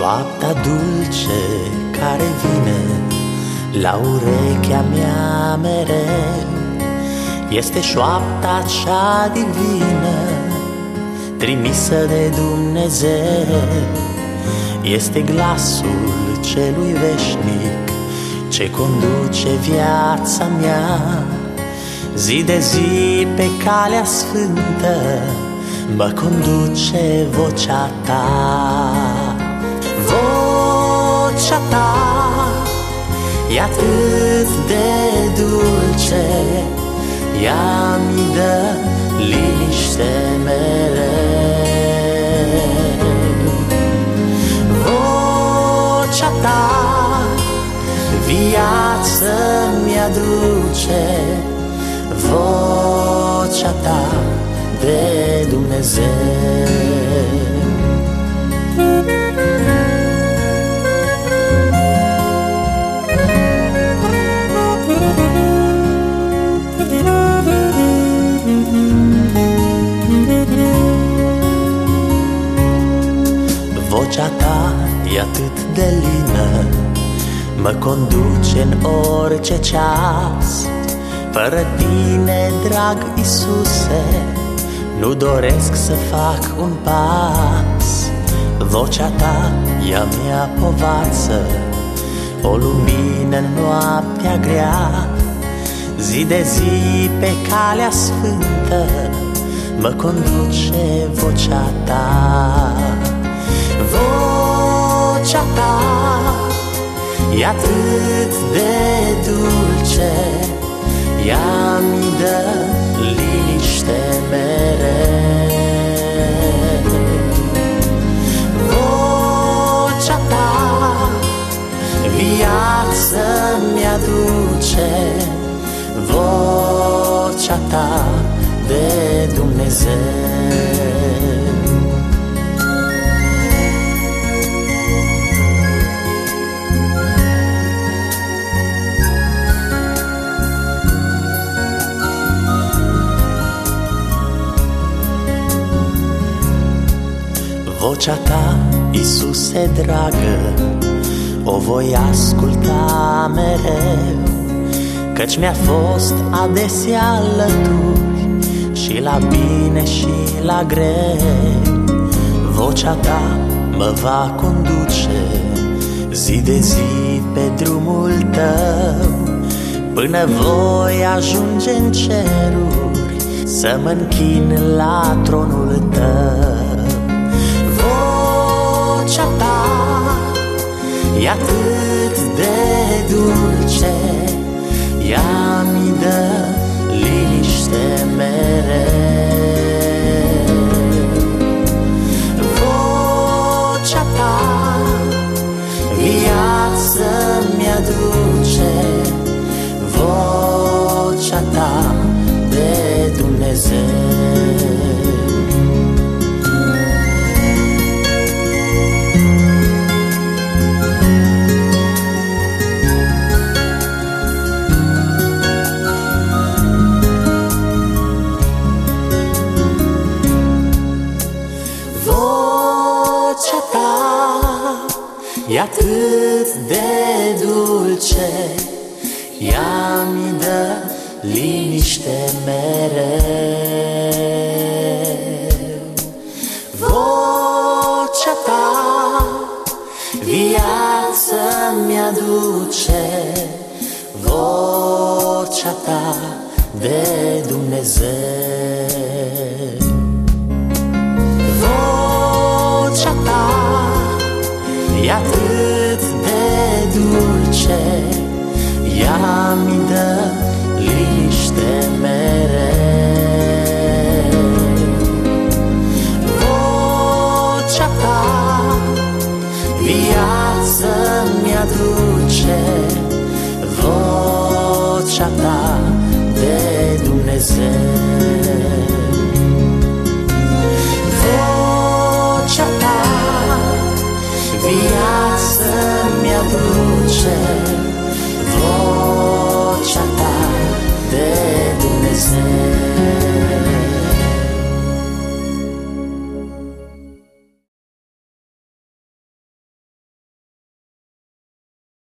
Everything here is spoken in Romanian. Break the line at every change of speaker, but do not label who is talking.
Șoapta dulce care vine la urechea mea mereu este șoapta cea divină, trimisă de Dumnezeu. Este glasul celui veșnic ce conduce viața mea. Zi de zi pe calea sfântă mă conduce vocea ta. Vocea ta e atât de dulce, ea mi dă liniște mereu. Vocea ta viață mi-aduce, vocea ta de Dumnezeu. Vocea ta e atât de lină, mă conduce în orice ceas. Fără tine, drag Iisuse, nu doresc să fac un pas. Vocea ta ea mi-apovață o lumină în noaptea grea. Zi de zi pe calea sfântă mă conduce vocea ta. Vocea ta e atât de dulce, ea mi dă liniște mereu. Vocea ta viață mi-aduce, vocea ta de Dumnezeu. Vocea ta, Iisuse dragă, o voi asculta mereu, căci mi-a fost adesea alături și la bine și la greu. Vocea ta mă va conduce zi de zi pe drumul tău, până voi ajunge în ceruri să mă închin la tronul tău. Vocea ta e atât de dulce, ea mi dă liniște mereu. Vocea ta viață mi-aduce, vocea ta de Dumnezeu. Vocea ta e atât de dulce, ea mi dă liniște mereu. Vocea ta viață mi-aduce, vocea ta de Dumnezeu. Vocea ta e atât de dulce, ea mi dă liniște mereu. Vocea ta viață mi-aduce, vocea ta de Dumnezeu.